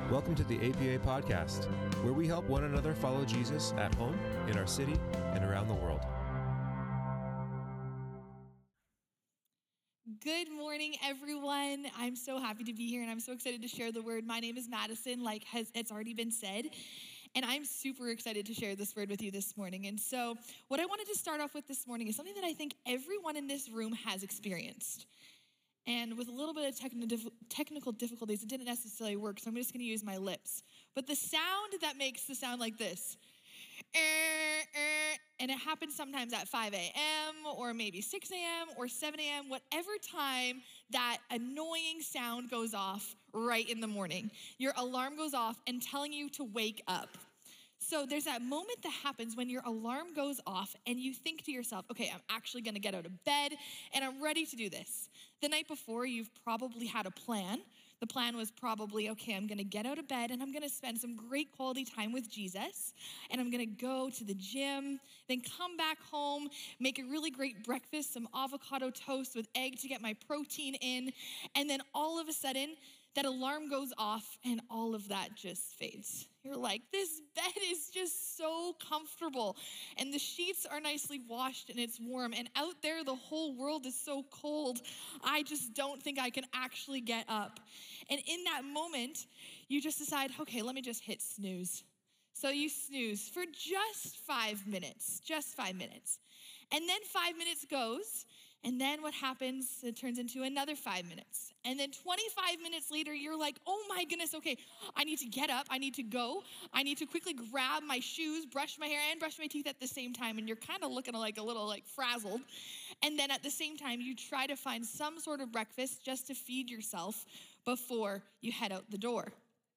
Welcome to the APA Podcast, where we help one another follow Jesus at home, in our city, and around the world. Good morning, everyone. I'm so happy to be here, and I'm so excited to share the word. My name is Madison, it's already been said, and I'm super excited to share this word with you this morning. And so what I wanted to start off with this morning is something that I think everyone in this room has experienced. And with a little bit of technical difficulties, it didn't necessarily work, so I'm just gonna use my lips. But the sound that makes the sound like this, and it happens sometimes at 5 a.m. or maybe 6 a.m. or 7 a.m., whatever time that annoying sound goes off right in the morning. Your alarm goes off and telling you to wake up. So there's that moment that happens when your alarm goes off and you think to yourself, okay, I'm actually gonna get out of bed and I'm ready to do this. The night before, you've probably had a plan. The plan was probably, okay, I'm gonna get out of bed and I'm gonna spend some great quality time with Jesus, and I'm gonna go to the gym, then come back home, make a really great breakfast, some avocado toast with egg to get my protein in, and then all of a sudden, that alarm goes off and all of that just fades. You're like, this bed is just so comfortable and the sheets are nicely washed and it's warm, and out there the whole world is so cold. I just don't think I can actually get up. And in that moment, you just decide, okay, let me just hit snooze. So you snooze for just 5 minutes. And then 5 minutes goes, and then what happens, it turns into another 5 minutes. And then 25 minutes later, you're like, oh my goodness, okay, I need to get up, I need to go, I need to quickly grab my shoes, brush my hair, and brush my teeth at the same time, and you're kind of looking like a little frazzled. And then at the same time, you try to find some sort of breakfast just to feed yourself before you head out the door.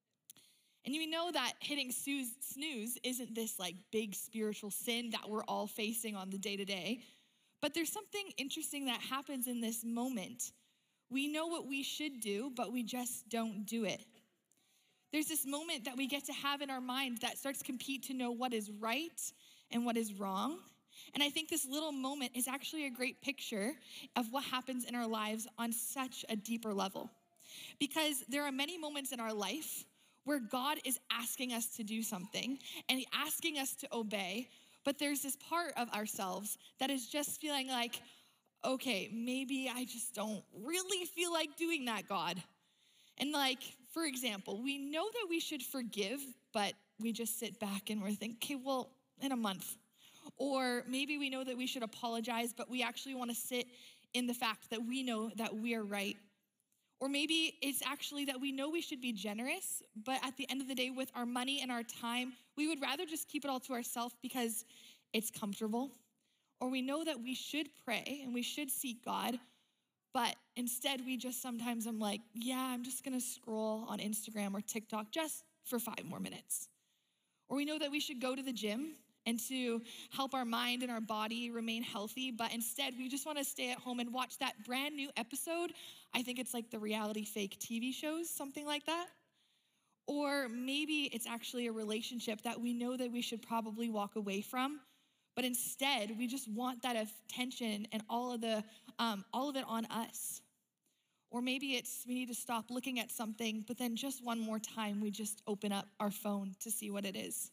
And you know that hitting snooze isn't this big spiritual sin that we're all facing on the day-to-day. But there's something interesting that happens in this moment. We know what we should do, but we just don't do it. There's this moment that we get to have in our mind that starts to compete to know what is right and what is wrong. And I think this little moment is actually a great picture of what happens in our lives on such a deeper level. Because there are many moments in our life where God is asking us to do something and asking us to obey, but there's this part of ourselves that is just feeling like, okay, maybe I just don't really feel like doing that, God. And for example, we know that we should forgive, but we just sit back and we're thinking, okay, well, in a month. Or maybe we know that we should apologize, but we actually want to sit in the fact that we know that we are right. Or maybe it's actually that we know we should be generous, but at the end of the day, with our money and our time, we would rather just keep it all to ourselves because it's comfortable. Or we know that we should pray and we should seek God, but instead we just sometimes I'm like, yeah, I'm just gonna scroll on Instagram or TikTok just for 5 more minutes. Or we know that we should go to the gym and to help our mind and our body remain healthy, but instead we just wanna stay at home and watch that brand new episode. I think it's the reality fake TV shows, something like that. Or maybe it's actually a relationship that we know that we should probably walk away from, but instead we just want that attention and all of it on us. Or maybe it's we need to stop looking at something, but then just one more time we just open up our phone to see what it is.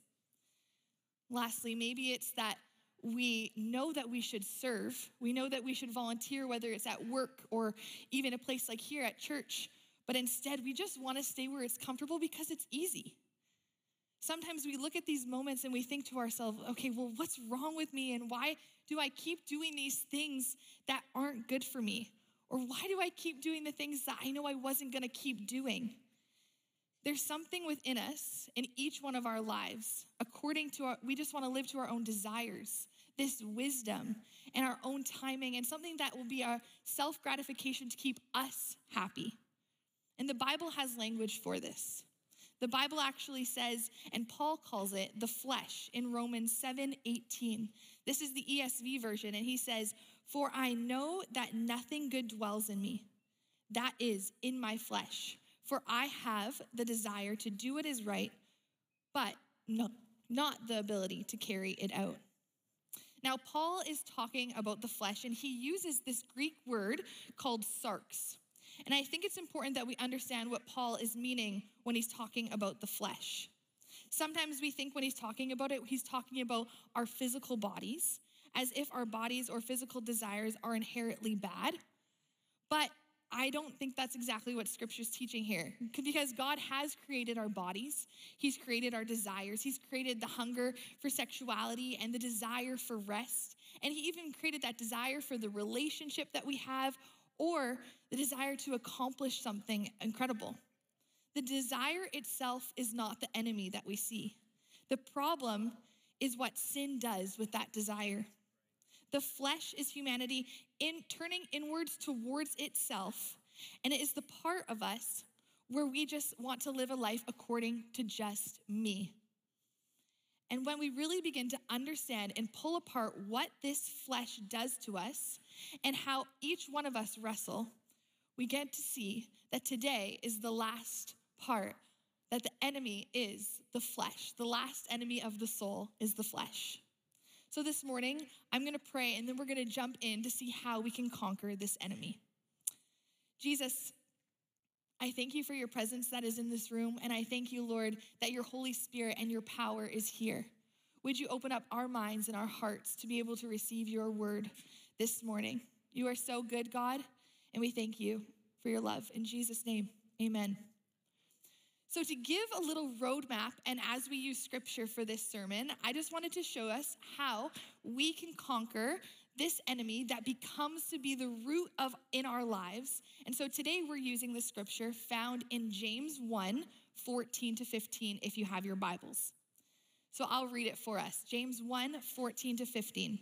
Lastly, maybe it's that we know that we should serve. We know that we should volunteer, whether it's at work or even a place like here at church, but instead we just want to stay where it's comfortable because it's easy. Sometimes we look at these moments and we think to ourselves, okay, well, what's wrong with me? And why do I keep doing these things that aren't good for me? Or why do I keep doing the things that I know I wasn't gonna keep doing? There's something within us in each one of our lives, we just wanna live to our own desires, this wisdom and our own timing, and something that will be our self-gratification to keep us happy. And the Bible has language for this. The Bible actually says, and Paul calls it the flesh in Romans 7:18. This is the ESV version, and he says, "For I know that nothing good dwells in me, that is, in my flesh. For I have the desire to do what is right, but not the ability to carry it out." Now, Paul is talking about the flesh, and he uses this Greek word called sarx. And I think it's important that we understand what Paul is meaning when he's talking about the flesh. Sometimes we think when he's talking about it, he's talking about our physical bodies, as if our bodies or physical desires are inherently bad. But I don't think that's exactly what Scripture's teaching here, because God has created our bodies. He's created our desires. He's created the hunger for sexuality and the desire for rest. And he even created that desire for the relationship that we have, or the desire to accomplish something incredible. The desire itself is not the enemy that we see. The problem is what sin does with that desire. The flesh is humanity turning inwards towards itself, and it is the part of us where we just want to live a life according to just me. And when we really begin to understand and pull apart what this flesh does to us and how each one of us wrestle, we get to see that today is the last part, that the enemy is the flesh. The last enemy of the soul is the flesh. So this morning, I'm going to pray, and then we're going to jump in to see how we can conquer this enemy. Jesus, I thank you for your presence that is in this room, and I thank you, Lord, that your Holy Spirit and your power is here. Would you open up our minds and our hearts to be able to receive your word this morning? You are so good, God, and we thank you for your love. In Jesus' name, amen. So to give a little roadmap, and as we use scripture for this sermon, I just wanted to show us how we can conquer this enemy that becomes to be the root of in our lives. And so today we're using the scripture found in James 1, 14 to 15, if you have your Bibles. So I'll read it for us. James 1, 14 to 15.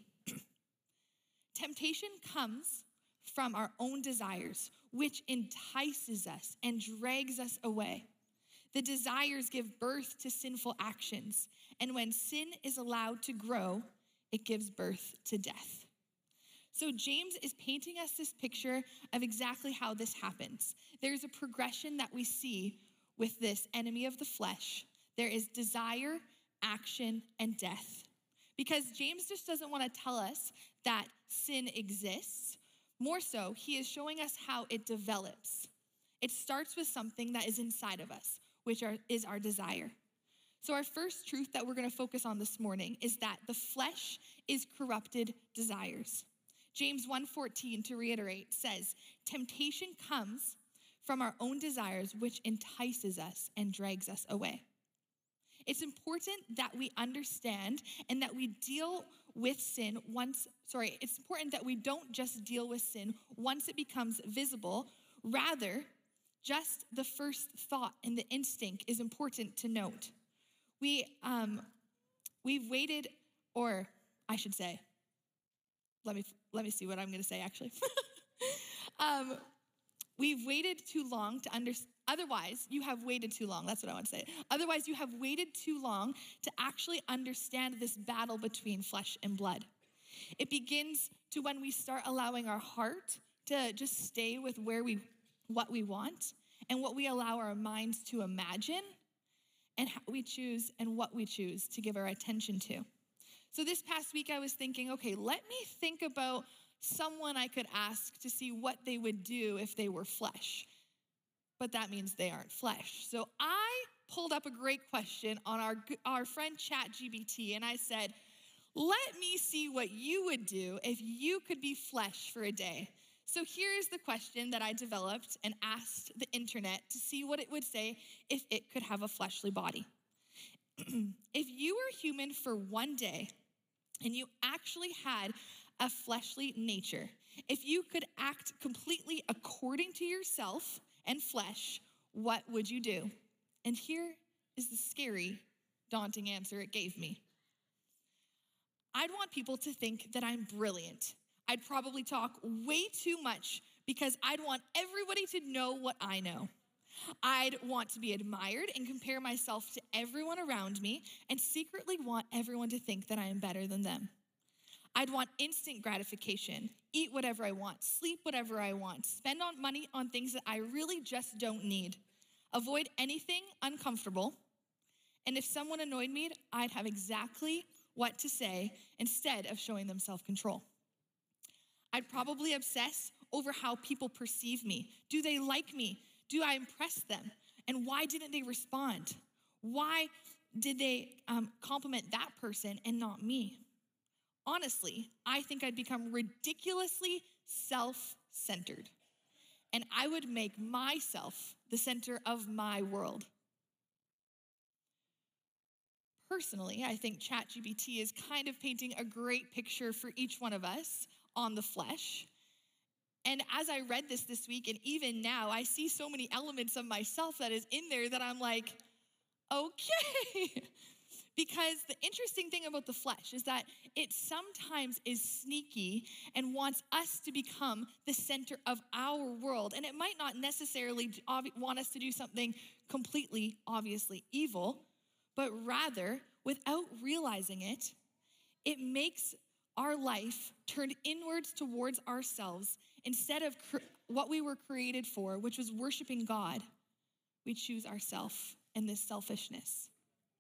Temptation comes from our own desires, which entices us and drags us away. The desires give birth to sinful actions, and when sin is allowed to grow, it gives birth to death. So James is painting us this picture of exactly how this happens. There's a progression that we see with this enemy of the flesh. There is desire, action, and death. Because James just doesn't want to tell us that sin exists. More so, he is showing us how it develops. It starts with something that is inside of us, which is our desire. So our first truth that we're going to focus on this morning is that the flesh is corrupted desires. James 1:14, to reiterate, says, temptation comes from our own desires, which entices us and drags us away. It's important that we understand and that we deal with sin it's important that we don't just deal with sin once it becomes visible. Rather, just the first thought and the instinct is important to note. We've waited, or I should say, let me see what I'm going to say actually. We've waited too long to understand. Otherwise, you have waited too long. That's what I want to say. Otherwise, you have waited too long to actually understand this battle between flesh and blood. It begins to when we start allowing our heart to just stay with what we want and what we allow our minds to imagine and how we choose and what we choose to give our attention to. So this past week I was thinking, okay, let me think about someone I could ask to see what they would do if they were flesh. But that means they aren't flesh. So I pulled up a great question on our friend ChatGPT, and I said, let me see what you would do if you could be flesh for a day. So here is the question that I developed and asked the internet to see what it would say if it could have a fleshly body. If you were human for one day and you actually had a fleshly nature, if you could act completely according to yourself and flesh, what would you do? And here is the scary, daunting answer it gave me. I'd want people to think that I'm brilliant. I'd probably talk way too much because I'd want everybody to know what I know. I'd want to be admired and compare myself to everyone around me and secretly want everyone to think that I am better than them. I'd want instant gratification, eat whatever I want, sleep whatever I want, spend money on things that I really just don't need, avoid anything uncomfortable, and if someone annoyed me, I'd have exactly what to say instead of showing them self-control. I'd probably obsess over how people perceive me. Do they like me? Do I impress them? And why didn't they respond? Why did they compliment that person and not me? Honestly, I think I'd become ridiculously self-centered. And I would make myself the center of my world. Personally, I think ChatGPT is kind of painting a great picture for each one of us on the flesh. And as I read this week, and even now, I see so many elements of myself that is in there that I'm like, okay. Because the interesting thing about the flesh is that it sometimes is sneaky and wants us to become the center of our world. And it might not necessarily want us to do something completely, obviously evil, but rather, without realizing it, it makes our life turn inwards towards ourselves. Instead of what we were created for, which was worshiping God, we choose ourselves and this selfishness.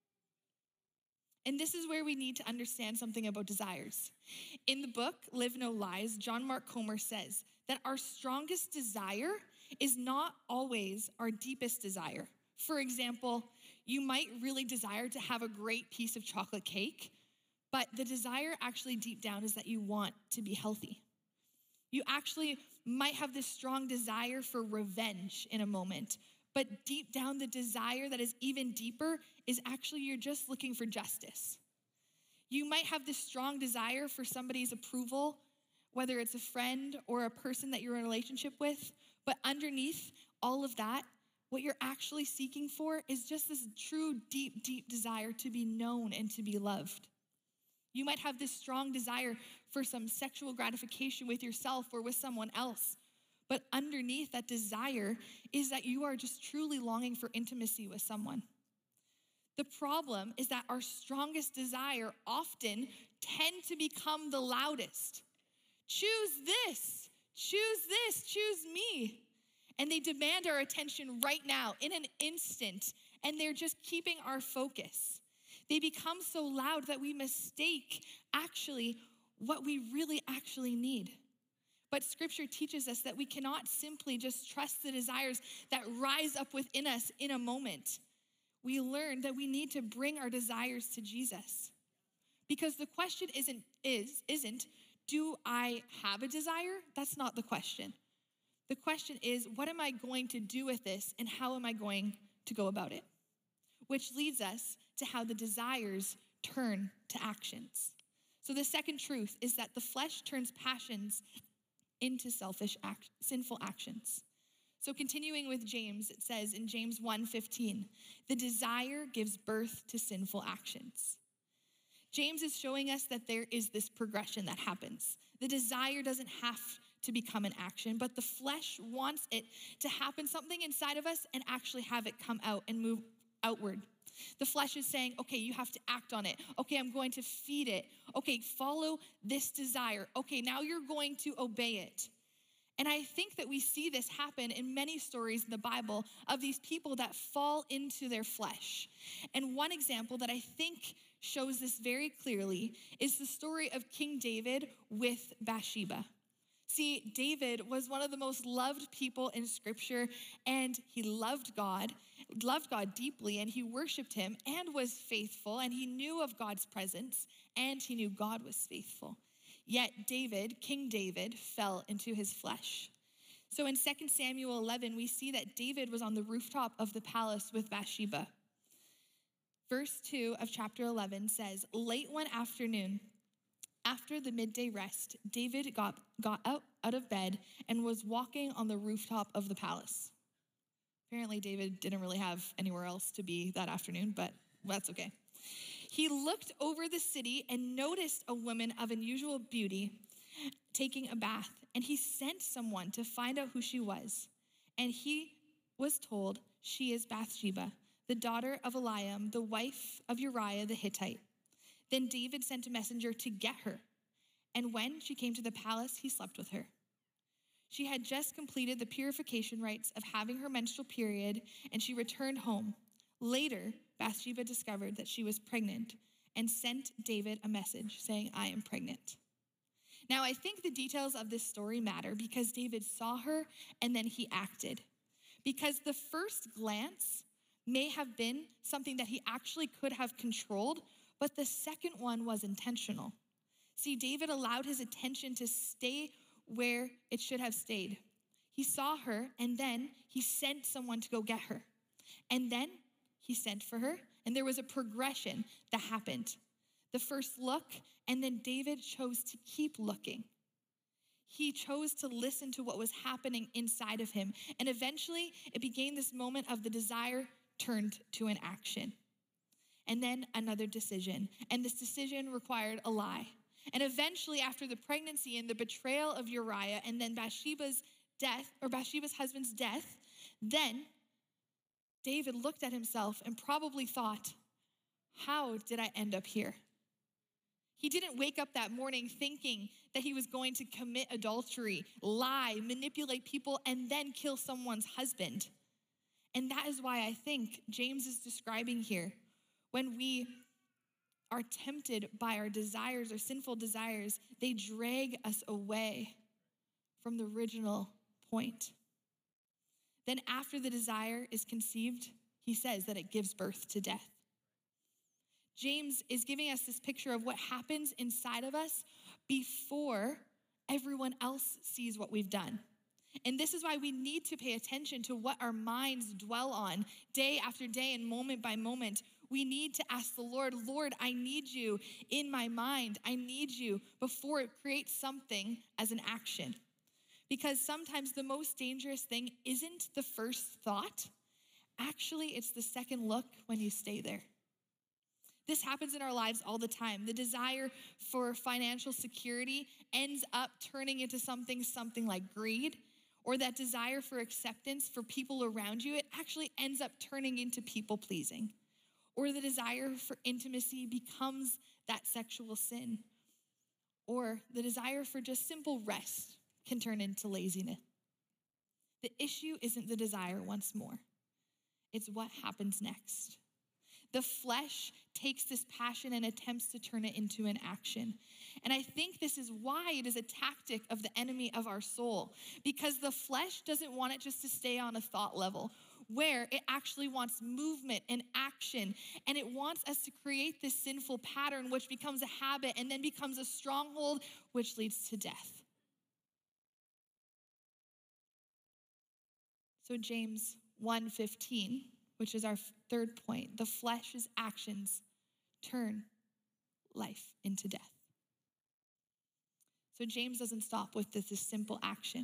And this is where we need to understand something about desires. In the book, Live No Lies, John Mark Comer says that our strongest desire is not always our deepest desire. For example, you might really desire to have a great piece of chocolate cake, but the desire actually deep down is that you want to be healthy. You actually might have this strong desire for revenge in a moment, but deep down the desire that is even deeper is actually you're just looking for justice. You might have this strong desire for somebody's approval, whether it's a friend or a person that you're in a relationship with, but underneath all of that, what you're actually seeking for is just this true, deep, deep desire to be known and to be loved. You might have this strong desire for some sexual gratification with yourself or with someone else. But underneath that desire is that you are just truly longing for intimacy with someone. The problem is that our strongest desire often tend to become the loudest. Choose this, choose me. And they demand our attention right now in an instant, and they're just keeping our focus. They become so loud that we mistake actually what we really actually need. But scripture teaches us that we cannot simply just trust the desires that rise up within us in a moment. We learn that we need to bring our desires to Jesus. Because the question isn't, do I have a desire? That's not the question. The question is, what am I going to do with this and how am I going to go about it? Which leads us to how the desires turn to actions. So the second truth is that the flesh turns passions into sinful actions. So continuing with James, it says in James 1:15, the desire gives birth to sinful actions. James is showing us that there is this progression that happens. The desire doesn't have to become an action, but the flesh wants it to happen, something inside of us, and actually have it come out and move outward. The flesh is saying, okay, you have to act on it. Okay, I'm going to feed it. Okay, follow this desire. Okay, now you're going to obey it. And I think that we see this happen in many stories in the Bible of these people that fall into their flesh. And one example that I think shows this very clearly is the story of King David with Bathsheba. See, David was one of the most loved people in scripture, and he loved God deeply, and he worshiped him and was faithful, and he knew of God's presence, and he knew God was faithful. Yet King David, fell into his flesh. So in 2 Samuel 11, we see that David was on the rooftop of the palace with Bathsheba. Verse 2 of chapter 11 says, late one afternoon, after the midday rest, David got out of bed and was walking on the rooftop of the palace. Apparently, David didn't really have anywhere else to be that afternoon, but that's okay. He looked over the city and noticed a woman of unusual beauty taking a bath, and he sent someone to find out who she was. And he was told, she is Bathsheba, the daughter of Eliam, the wife of Uriah the Hittite. Then David sent a messenger to get her, and when she came to the palace, he slept with her. She had just completed the purification rites of having her menstrual period, and she returned home. Later, Bathsheba discovered that she was pregnant and sent David a message saying, I am pregnant. Now, I think the details of this story matter because David saw her and then he acted. Because the first glance may have been something that he actually could have controlled, but the second one was intentional. See, David allowed his attention to stay where it should have stayed. He saw her, and then he sent someone to go get her. And then he sent for her, and there was a progression that happened. The first look, and then David chose to keep looking. He chose to listen to what was happening inside of him. And eventually, it became this moment of the desire turned to an action. And then another decision. And this decision required a lie. And eventually, after the pregnancy and the betrayal of Uriah, and then Bathsheba's husband's death, then David looked at himself and probably thought, how did I end up here? He didn't wake up that morning thinking that he was going to commit adultery, lie, manipulate people, and then kill someone's husband. And that is why I think James is describing here, when we are tempted by our desires, our sinful desires, they drag us away from the original point. Then after the desire is conceived, he says that it gives birth to death. James is giving us this picture of what happens inside of us before everyone else sees what we've done. And this is why we need to pay attention to what our minds dwell on day after day and moment by moment. We need to ask the Lord, Lord, I need you in my mind. I need you before it creates something as an action. Because sometimes the most dangerous thing isn't the first thought. Actually, it's the second look when you stay there. This happens in our lives all the time. The desire for financial security ends up turning into something like greed, or that desire for acceptance for people around you, it actually ends up turning into people pleasing. Or the desire for intimacy becomes that sexual sin. Or the desire for just simple rest can turn into laziness. The issue isn't the desire once more. It's what happens next. The flesh takes this passion and attempts to turn it into an action. And I think this is why it is a tactic of the enemy of our soul, because the flesh doesn't want it just to stay on a thought level, where it actually wants movement and action, and it wants us to create this sinful pattern, which becomes a habit and then becomes a stronghold, which leads to death. So James 1:15, which is our third point, the flesh's actions turn life into death. So James doesn't stop with this simple action.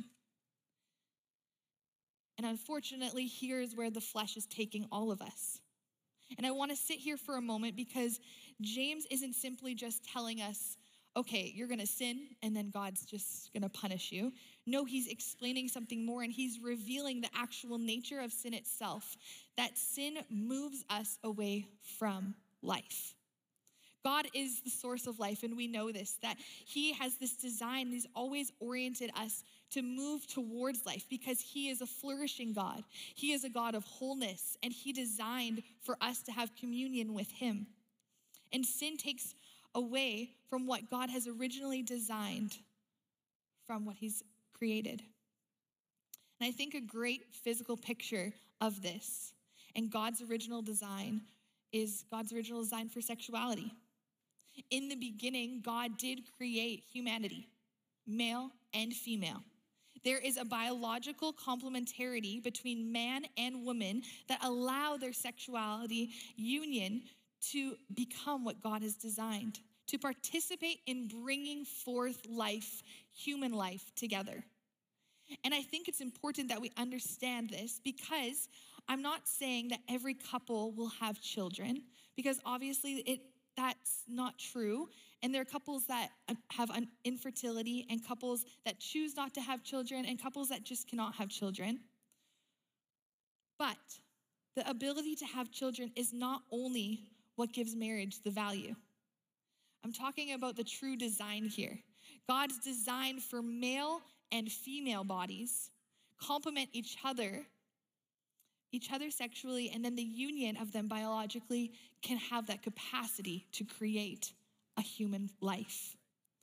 And unfortunately, here's where the flesh is taking all of us. And I want to sit here for a moment because James isn't simply just telling us, okay, you're going to sin and then God's just going to punish you. No, he's explaining something more, and he's revealing the actual nature of sin itself, that sin moves us away from life. God is the source of life, and we know this, that he has this design. He's always oriented us to move towards life because he is a flourishing God. He is a God of wholeness, and he designed for us to have communion with him. And sin takes away from what God has originally designed, from what he's created. And I think a great physical picture of this and God's original design is God's original design for sexuality. In the beginning, God did create humanity, male and female. There is a biological complementarity between man and woman that allow their sexuality union to become what God has designed, to participate in bringing forth life, human life together. And I think it's important that we understand this, because I'm not saying that every couple will have children, because obviously that's not true. And there are couples that have infertility, and couples that choose not to have children, and couples that just cannot have children. But the ability to have children is not only what gives marriage the value. I'm talking about the true design here. God's design for male and female bodies complement each other sexually, and then the union of them biologically can have that capacity to create a human life.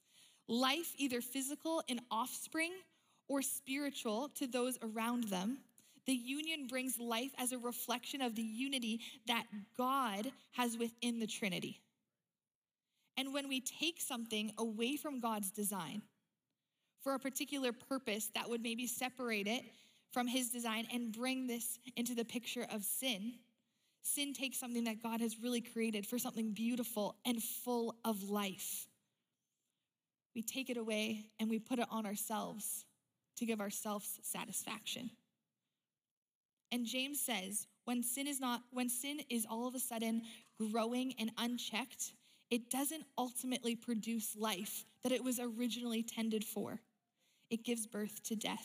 life, either physical in offspring or spiritual to those around them. The union brings life as a reflection of the unity that God has within the Trinity. And when we take something away from God's design for a particular purpose that would maybe separate it from his design and bring this into the picture of sin, sin takes something that God has really created for something beautiful and full of life. We take it away and we put it on ourselves to give ourselves satisfaction. And James says, when sin is all of a sudden growing and unchecked, it doesn't ultimately produce life that it was originally tended for. It gives birth to death.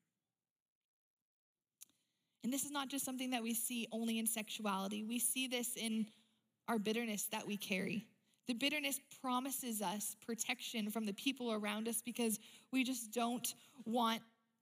And this is not just something that we see only in sexuality. We see this in our bitterness that we carry. The bitterness promises us protection from the people around us because we just don't want,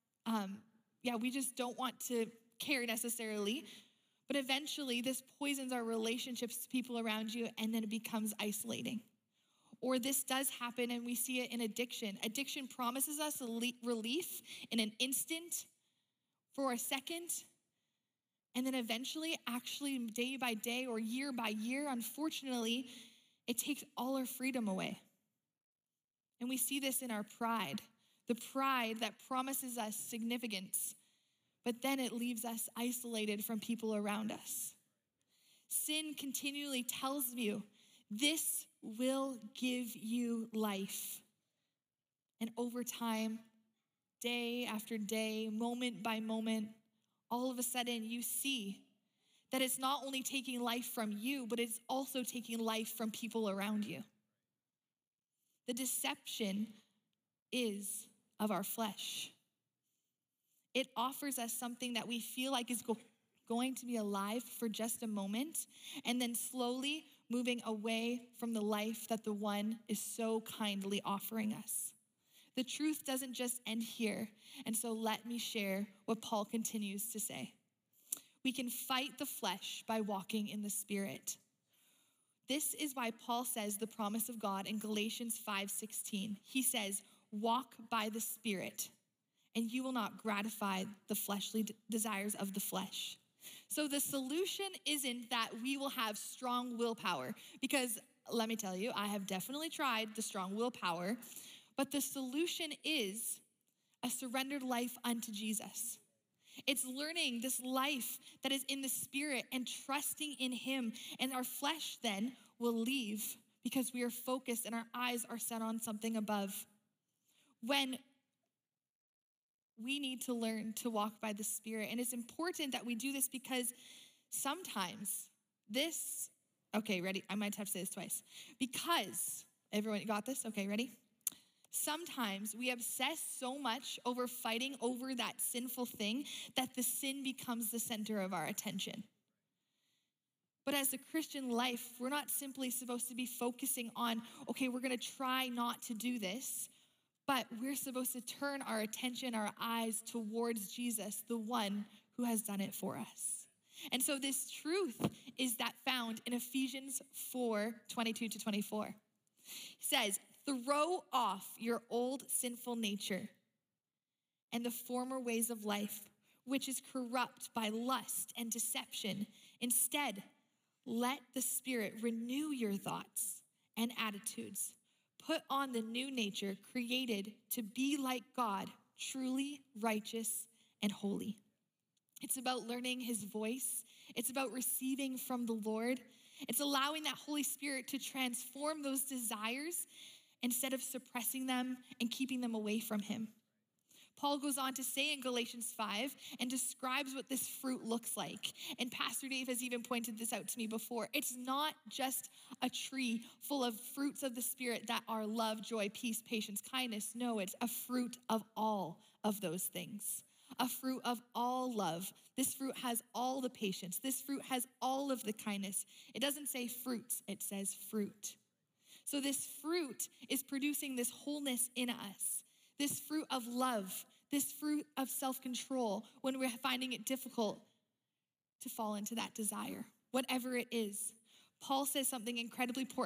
to care necessarily. But eventually this poisons our relationships to people around you, and then it becomes isolating. Or this does happen, and we see it in addiction. Addiction promises us relief in an instant, for a second, and then eventually, actually day by day or year by year, unfortunately, it takes all our freedom away. And we see this in our pride, the pride that promises us significance, but then it leaves us isolated from people around us. Sin continually tells you, this will give you life. And over time, day after day, moment by moment, all of a sudden you see that it's not only taking life from you, but it's also taking life from people around you. The deception is of our flesh. It offers us something that we feel like is going to be alive for just a moment, and then slowly moving away from the life that the one is so kindly offering us. The truth doesn't just end here, and so let me share what Paul continues to say. We can fight the flesh by walking in the Spirit. This is why Paul says the promise of God in Galatians 5:16. He says, walk by the Spirit, and you will not gratify the fleshly desires of the flesh. So the solution isn't that we will have strong willpower, because let me tell you, I have definitely tried the strong willpower, but the solution is a surrendered life unto Jesus. It's learning this life that is in the Spirit and trusting in him, and our flesh then will leave because we are focused and our eyes are set on something above. When we need to learn to walk by the Spirit. And it's important that we do this because sometimes ready? I might have to say this twice. Because, everyone got this? Okay, ready? Sometimes we obsess so much over fighting over that sinful thing that the sin becomes the center of our attention. But as a Christian life, we're not simply supposed to be focusing on, okay, we're gonna try not to do this, but we're supposed to turn our attention, our eyes towards Jesus, the one who has done it for us. And so this truth is that found in Ephesians 4:22-24. It says, throw off your old sinful nature and the former ways of life, which is corrupt by lust and deception. Instead, let the Spirit renew your thoughts and attitudes. Put on the new nature created to be like God, truly righteous and holy. It's about learning his voice. It's about receiving from the Lord. It's allowing that Holy Spirit to transform those desires instead of suppressing them and keeping them away from him. Paul goes on to say in Galatians 5 and describes what this fruit looks like. And Pastor Dave has even pointed this out to me before. It's not just a tree full of fruits of the Spirit that are love, joy, peace, patience, kindness. No, it's a fruit of all of those things. A fruit of all love. This fruit has all the patience. This fruit has all of the kindness. It doesn't say fruits, it says fruit. So this fruit is producing this wholeness in us. This fruit of love, this fruit of self-control when we're finding it difficult to fall into that desire, whatever it is. Paul says something incredibly important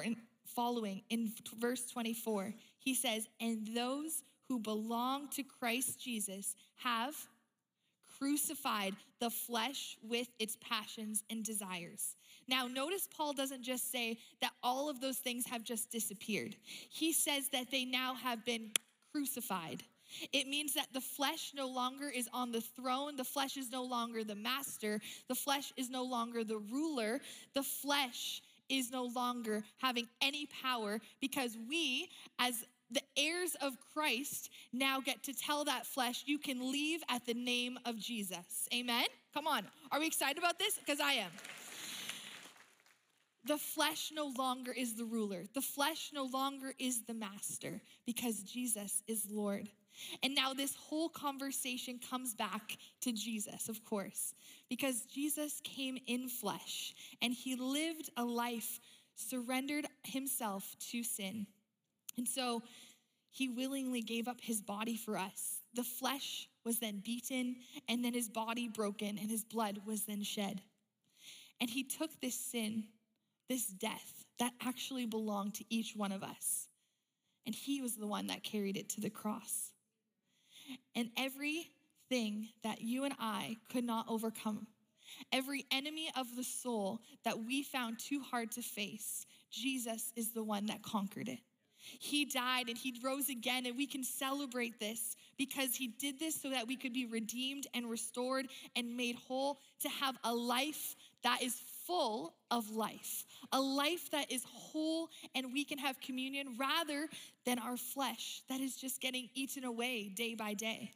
following in verse 24, he says, and those who belong to Christ Jesus have crucified the flesh with its passions and desires. Now, notice Paul doesn't just say that all of those things have just disappeared. He says that they now have been crucified. It means that the flesh no longer is on the throne. The flesh is no longer the master. The flesh is no longer the ruler. The flesh is no longer having any power, because we, as the heirs of Christ, now get to tell that flesh, you can leave at the name of Jesus. Amen? Come on. Are we excited about this? Because I am. The flesh no longer is the ruler. The flesh no longer is the master, because Jesus is Lord. And now this whole conversation comes back to Jesus, of course, because Jesus came in flesh and he lived a life, surrendered himself to sin. And so he willingly gave up his body for us. The flesh was then beaten, and then his body broken, and his blood was then shed. And he took this sin, this death that actually belonged to each one of us, and he was the one that carried it to the cross. And everything that you and I could not overcome, every enemy of the soul that we found too hard to face, Jesus is the one that conquered it. He died and he rose again, and we can celebrate this because he did this so that we could be redeemed and restored and made whole to have a life that is full of life, a life that is whole, and we can have communion rather than our flesh that is just getting eaten away day by day.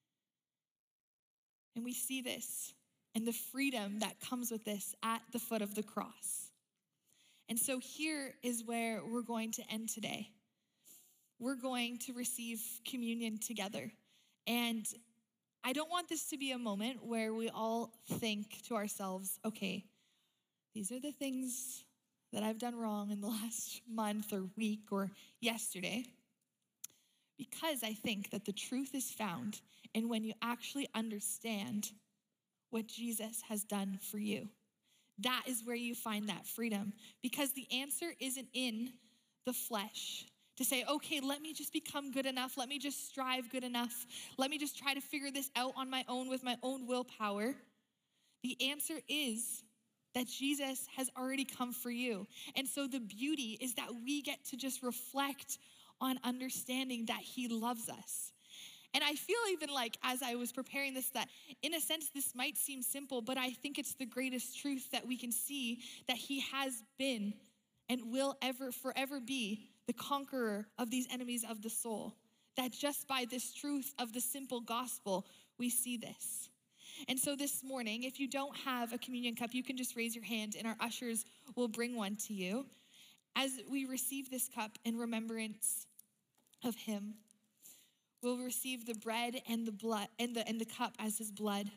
And we see this and the freedom that comes with this at the foot of the cross. And so here is where we're going to end today. We're going to receive communion together. And I don't want this to be a moment where we all think to ourselves, okay, these are the things that I've done wrong in the last month or week or yesterday. Because I think that the truth is found in when you actually understand what Jesus has done for you. That is where you find that freedom, because the answer isn't in the flesh to say, okay, let me just become good enough. Let me just strive good enough. Let me just try to figure this out on my own with my own willpower. The answer is that Jesus has already come for you. And so the beauty is that we get to just reflect on understanding that he loves us. And I feel even like as I was preparing this, that in a sense, this might seem simple, but I think it's the greatest truth that we can see, that he has been and will forever be the conqueror of these enemies of the soul. That just by this truth of the simple gospel, we see this. And so this morning, if you don't have a communion cup, you can just raise your hand and our ushers will bring one to you. As we receive this cup in remembrance of him, we'll receive the bread and the blood and the cup as his blood.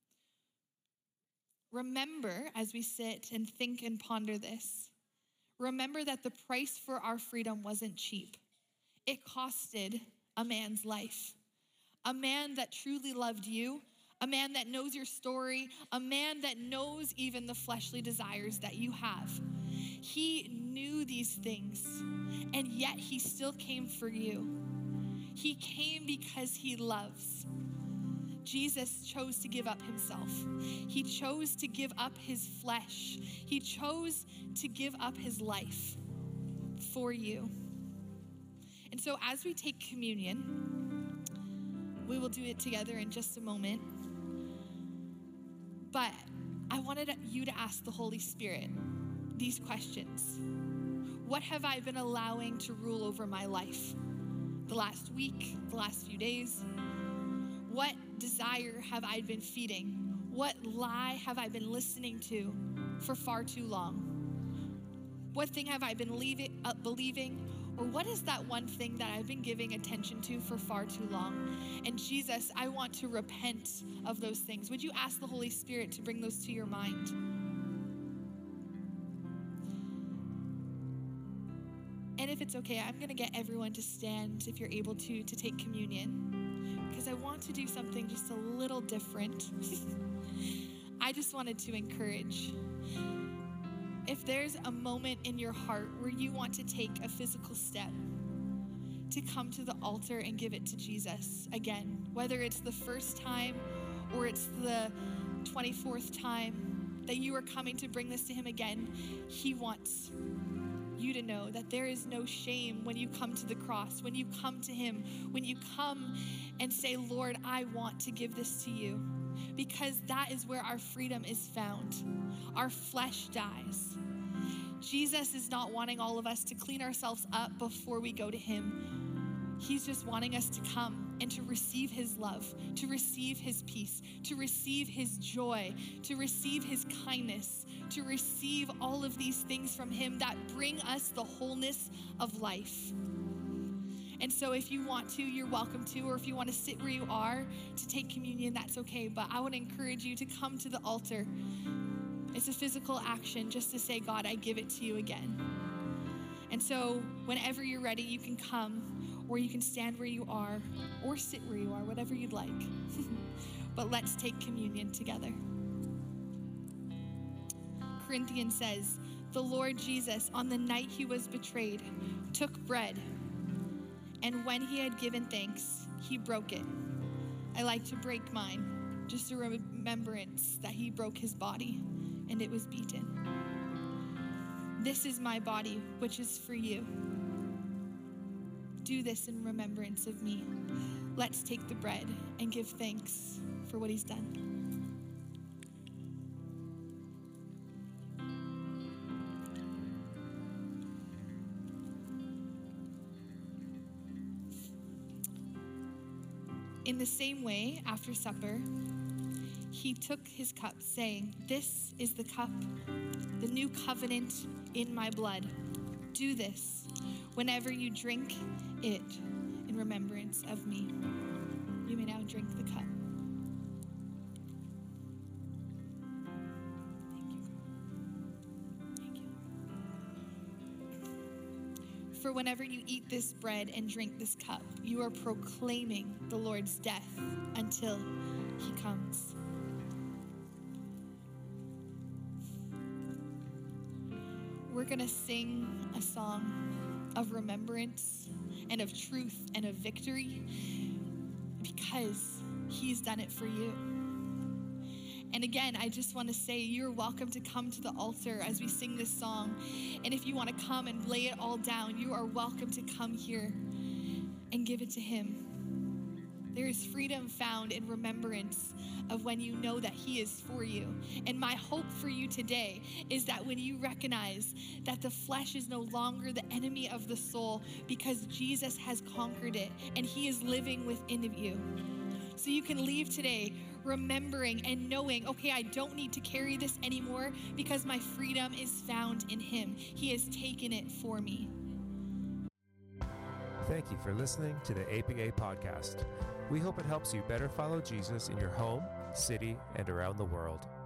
Remember, as we sit and think and ponder this, remember that the price for our freedom wasn't cheap. It costed a man's life, a man that truly loved you, a man that knows your story, a man that knows even the fleshly desires that you have. He knew these things, and yet he still came for you. He came because he loves. Jesus chose to give up himself. He chose to give up his flesh. He chose to give up his life for you. And so as we take communion, we will do it together in just a moment. But I wanted you to ask the Holy Spirit these questions. What have I been allowing to rule over my life? The last week, the last few days? What desire have I been feeding? What lie have I been listening to for far too long? What thing have I been believing? Or what is that one thing that I've been giving attention to for far too long? And Jesus, I want to repent of those things. Would you ask the Holy Spirit to bring those to your mind? And if it's okay, I'm gonna get everyone to stand, if you're able to take communion, because I want to do something just a little different. I just wanted to encourage. if there's a moment in your heart where you want to take a physical step to come to the altar and give it to Jesus again, whether it's the first time or it's the 24th time that you are coming to bring this to him again, he wants you to know that there is no shame when you come to the cross, when you come to him, when you come and say, Lord, I want to give this to you, because that is where our freedom is found. Our flesh dies. Jesus is not wanting all of us to clean ourselves up before we go to him. He's just wanting us to come and to receive his love, to receive his peace, to receive his joy, to receive his kindness, to receive all of these things from him that bring us the wholeness of life. And so if you want to, you're welcome to, or if you want to sit where you are to take communion, that's okay. But I would encourage you to come to the altar. It's a physical action just to say, God, I give it to you again. And so whenever you're ready, you can come, or you can stand where you are, or sit where you are, whatever you'd like. But let's take communion together. Corinthians says, the Lord Jesus, on the night he was betrayed, took bread, and when he had given thanks, he broke it. I like to break mine, just a remembrance that he broke his body, and it was beaten. This is my body, which is for you. Do this in remembrance of me. Let's take the bread and give thanks for what he's done. In the same way, after supper, he took his cup, saying, this is the cup, the new covenant in my blood. Do this whenever you drink it in remembrance of me. You may now drink the cup. Thank you. For whenever you eat this bread and drink this cup, you are proclaiming the Lord's death until he comes. We're going to sing a song of remembrance and of truth and of victory because he's done it for you. And again, I just want to say you're welcome to come to the altar as we sing this song. And if you want to come and lay it all down, you are welcome to come here and give it to him. There is freedom found in remembrance of when you know that he is for you. And my hope for you today is that when you recognize that the flesh is no longer the enemy of the soul because Jesus has conquered it and he is living within you. So you can leave today remembering and knowing, okay, I don't need to carry this anymore because my freedom is found in him. He has taken it for me. Thank you for listening to the APA podcast. We hope it helps you better follow Jesus in your home, city, and around the world.